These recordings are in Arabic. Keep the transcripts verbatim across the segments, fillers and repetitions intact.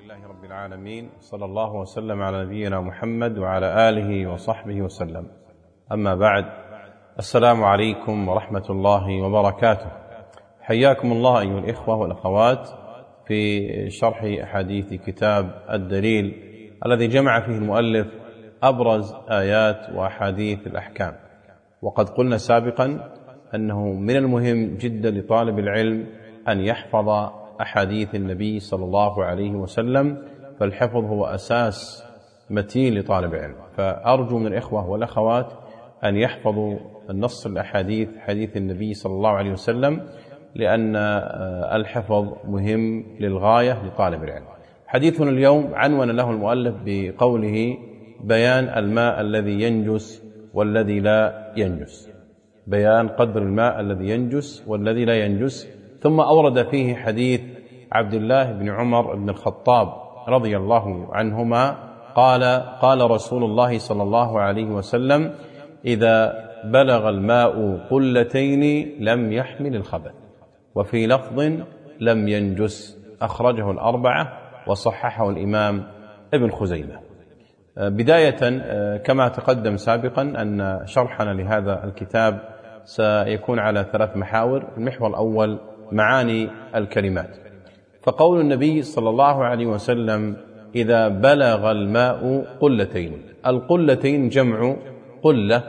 لله رب العالمين، صلى الله وسلم على نبينا محمد وعلى آله وصحبه وسلم. أما بعد، السلام عليكم ورحمة الله وبركاته. حياكم الله أيها الإخوة والأخوات في شرح أحاديث كتاب الدليل الذي جمع فيه المؤلف أبرز آيات وأحاديث الأحكام. وقد قلنا سابقا أنه من المهم جدا لطالب العلم أن يحفظ أحاديث النبي صلى الله عليه وسلم، فالحفظ هو أساس متين لطالب العلم. فأرجو من الإخوة والأخوات أن يحفظوا النص الأحاديث حديث النبي صلى الله عليه وسلم، لأن الحفظ مهم للغاية لطالب العلم. حديثنا اليوم عنون له المؤلف بقوله: بيان الماء الذي ينجس والذي لا ينجس، بيان قدر الماء الذي ينجس والذي لا ينجس. ثم أورد فيه حديث عبد الله بن عمر بن الخطاب رضي الله عنهما قال: قال رسول الله صلى الله عليه وسلم: إذا بلغ الماء قلتين لم يحمل الخبث، وفي لفظ لم ينجس. أخرجه الأربعة وصححه الإمام ابن خزيمة. بداية، كما تقدم سابقا أن شرحنا لهذا الكتاب سيكون على ثلاث محاور. المحور الأول معاني الكلمات. فقول النبي صلى الله عليه وسلم: إذا بلغ الماء قلتين، القلتين جمع قلة،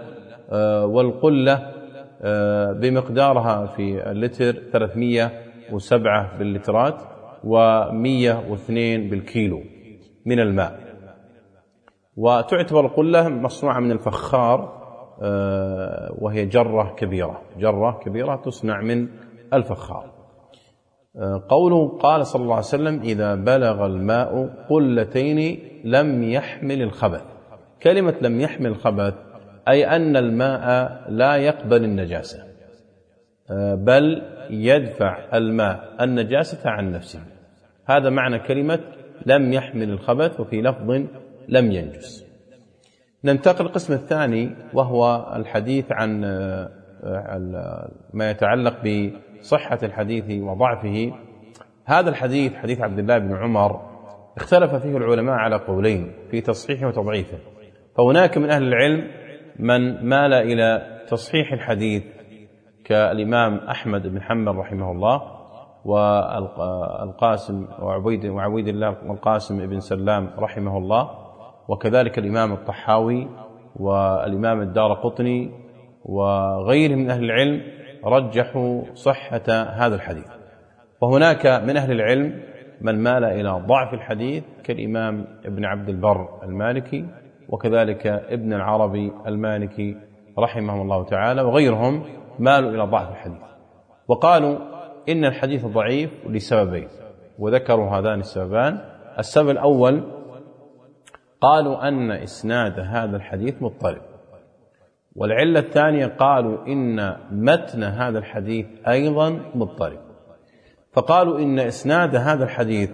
والقلة بمقدارها في اللتر ثلاثمائة وسبعة باللترات ومئة واثنين بالكيلو من الماء. وتعتبر القلة مصنوعة من الفخار، وهي جرة كبيرة، جرة كبيرة تصنع من الفخار. قوله قال صلى الله عليه وسلم: إذا بلغ الماء قلتين لم يحمل الخبث. كلمة لم يحمل الخبث أي أن الماء لا يقبل النجاسة، بل يدفع الماء النجاسة عن نفسه. هذا معنى كلمة لم يحمل الخبث، وفي لفظ لم ينجس. ننتقل القسم الثاني، وهو الحديث عن ما يتعلق بصحة الحديث وضعفه. هذا الحديث حديث عبد الله بن عمر اختلف فيه العلماء على قولين في تصحيحه وتضعيفه. فهناك من أهل العلم من مال إلى تصحيح الحديث كالإمام أحمد بن حنبل رحمه الله، والقاسم وعبيد وعبيد الله والقاسم بن سلام رحمه الله، وكذلك الإمام الطحاوي والإمام الدارقطني وغيرهم من أهل العلم رجحوا صحة هذا الحديث. وهناك من أهل العلم من مال إلى ضعف الحديث كالإمام ابن عبد البر المالكي، وكذلك ابن العربي المالكي رحمه الله تعالى، وغيرهم مالوا إلى ضعف الحديث، وقالوا إن الحديث ضعيف لسببين، وذكروا هذان السببان. السبب الأول قالوا أن إسناد هذا الحديث مضطرب، والعلة الثانية قالوا إن متن هذا الحديث أيضا مضطرب. فقالوا إن إسناد هذا الحديث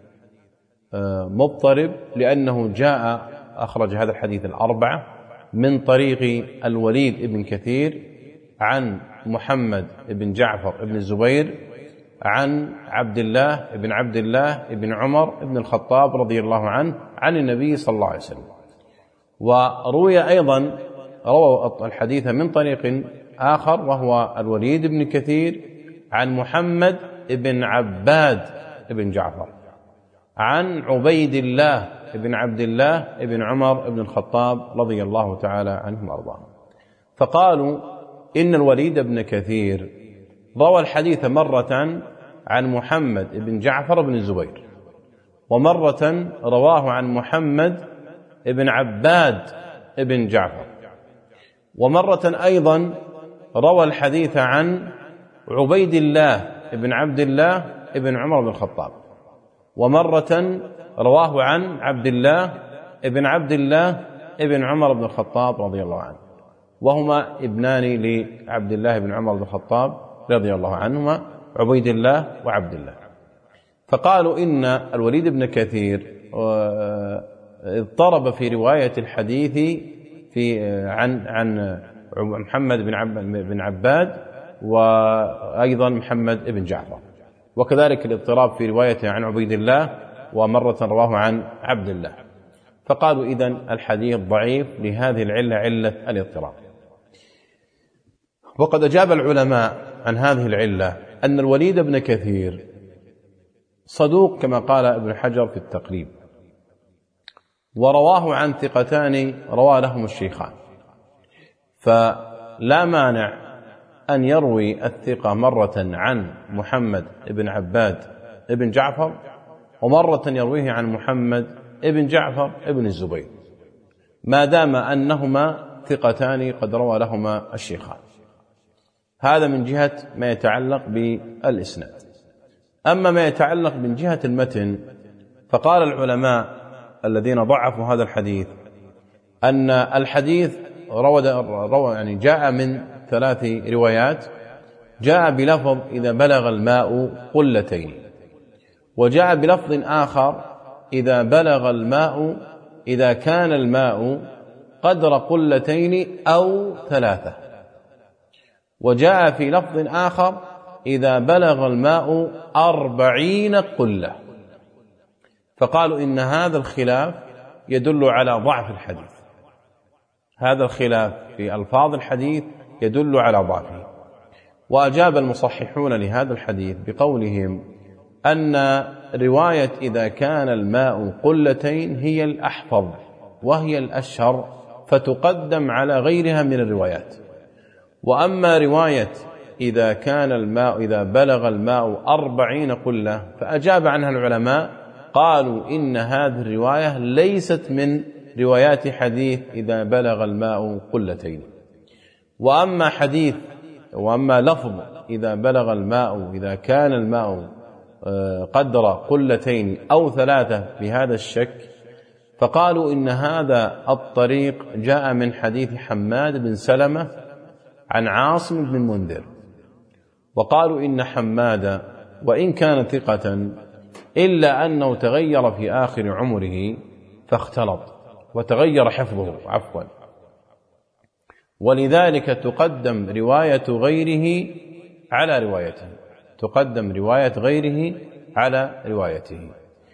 مضطرب لأنه جاء أخرج هذا الحديث الأربعة من طريق الوليد بن كثير عن محمد بن جعفر بن الزبير عن عبد الله بن عبد الله بن عمر بن الخطاب رضي الله عنه عن النبي صلى الله عليه وسلم. وروي أيضا روى الحديث من طريق آخر، وهو الوليد بن كثير عن محمد بن عباد بن جعفر عن عبيد الله بن عبد الله بن عمر بن الخطاب رضي الله تعالى عنهم وأرضاهم. فقالوا إن الوليد بن كثير روى الحديث مرة عن محمد بن جعفر بن الزبير، ومرة رواه عن محمد بن عباد بن جعفر، ومرة أيضا روى الحديث عن عبيد الله بن عبد الله بن عمر بن الخطاب، ومرة رواه عن عبد الله بن عبد الله بن عمر بن الخطاب رضي الله عنه، وهما ابنان لعبد الله بن عمر بن الخطاب رضي الله عنهما، عبيد الله وعبد الله. فقالوا إن الوليد بن كثير اضطرب في رواية الحديث في عن عن محمد بن عباد وأيضا محمد بن جعفر، وكذلك الاضطراب في روايته عن عبيد الله ومرة رواه عن عبد الله، فقالوا إذن الحديث ضعيف لهذه العلة، علة الاضطراب. وقد أجاب العلماء عن هذه العلة أن الوليد بن كثير صدوق كما قال ابن حجر في التقريب، ورواه عن ثقتان روى لهم الشيخان، فلا مانع أن يروي الثقة مرة عن محمد بن عباد بن جعفر، ومرة يرويه عن محمد بن جعفر بن الزبير، ما دام أنهما ثقتان قد روى لهما الشيخان. هذا من جهة ما يتعلق بالإسناد. أما ما يتعلق من جهة المتن، فقال العلماء الذين ضعفوا هذا الحديث أن الحديث روى يعني جاء من ثلاث روايات، جاء بلفظ إذا بلغ الماء قلتين، وجاء بلفظ آخر إذا بلغ الماء إذا كان الماء قدر قلتين أو ثلاثة، وجاء في لفظ آخر إذا بلغ الماء أربعين قلة. فقالوا إن هذا الخلاف يدل على ضعف الحديث، هذا الخلاف في ألفاظ الحديث يدل على ضعفه. وأجاب المصححون لهذا الحديث بقولهم أن رواية إذا كان الماء قلتين هي الأحفظ وهي الأشهر، فتقدم على غيرها من الروايات. وأما رواية إذا كان الماء إذا بلغ الماء أربعين قلة فأجاب عنها العلماء، قالوا إن هذه الرواية ليست من روايات حديث إذا بلغ الماء قلتين. وأما حديث وأما لفظ إذا بلغ الماء إذا كان الماء قدر قلتين أو ثلاثة بهذا الشك، فقالوا إن هذا الطريق جاء من حديث حماد بن سلمة عن عاصم بن منذر. وقالوا إن حماد وإن كان ثقة إلا أنه تغير في آخر عمره فاختلط وتغير حفظه عفوا، ولذلك تقدم رواية غيره على روايته، تقدم رواية غيره على روايته.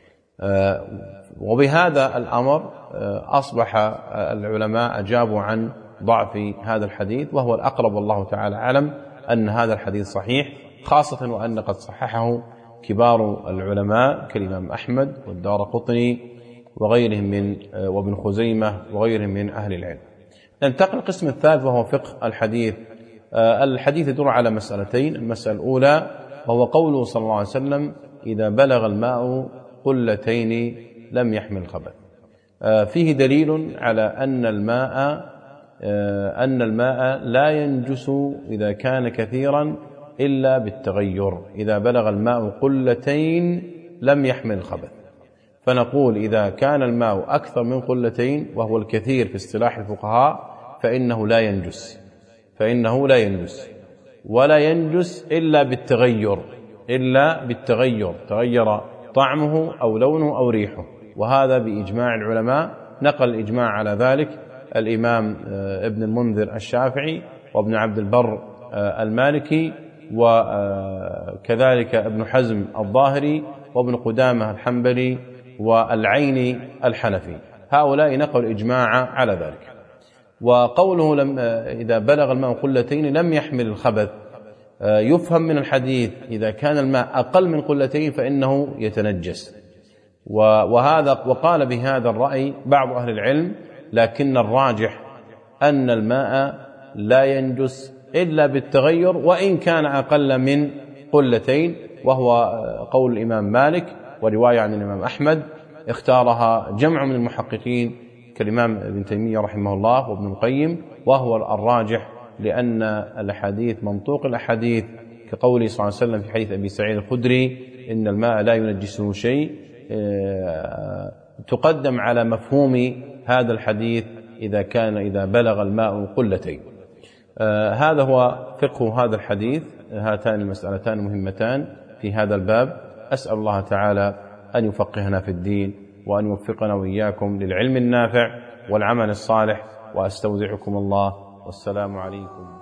وبهذا الأمر أصبح العلماء أجابوا عن ضعف هذا الحديث، وهو الأقرب والله تعالى أعلم أن هذا الحديث صحيح، خاصة وأن قد صححه كبار العلماء كالإمام أحمد والدارقطني وغيرهم من وابن خزيمة وغيرهم من أهل العلم. ننتقل القسم الثالث وهو فقه الحديث. الحديث يدور على مسألتين. المسألة الأولى وهو قوله صلى الله عليه وسلم إذا بلغ الماء قلتين لم يحمل خبث. فيه دليل على أن الماء أن الماء لا ينجس إذا كان كثيرا إلا بالتغير، إذا بلغ الماء قلتين لم يحمل الخبث. فنقول إذا كان الماء أكثر من قلتين وهو الكثير في اصطلاح الفقهاء فإنه لا ينجس، فإنه لا ينجس ولا ينجس إلا بالتغير، إلا بالتغير، تغير طعمه أو لونه أو ريحه، وهذا بإجماع العلماء. نقل الإجماع على ذلك الإمام ابن المنذر الشافعي وابن عبد البر المالكي وكذلك ابن حزم الظاهري وابن قدامة الحنبلي والعيني الحنفي، هؤلاء نقلوا إجماع على ذلك. وقوله لم إذا بلغ الماء قلتين لم يحمل الخبث يفهم من الحديث إذا كان الماء أقل من قلتين فإنه يتنجس، وهذا وقال بهذا الرأي بعض أهل العلم، لكن الراجح أن الماء لا ينجس إلا بالتغير وإن كان أقل من قلتين، وهو قول الإمام مالك ورواية عن الإمام أحمد اختارها جمع من المحققين كالإمام ابن تيمية رحمه الله وابن القيم، وهو الراجح لأن الحديث منطوق الأحاديث كقوله صلى الله عليه وسلم في حديث أبي سعيد الخدري إن الماء لا ينجسه شيء، تقدم على مفهوم هذا الحديث إذا كان إذا بلغ الماء قلتين. هذا هو فقه هذا الحديث. هاتان المسألتان مهمتان في هذا الباب. أسأل الله تعالى أن يفقهنا في الدين وأن يوفقنا وإياكم للعلم النافع والعمل الصالح، وأستودعكم الله، والسلام عليكم.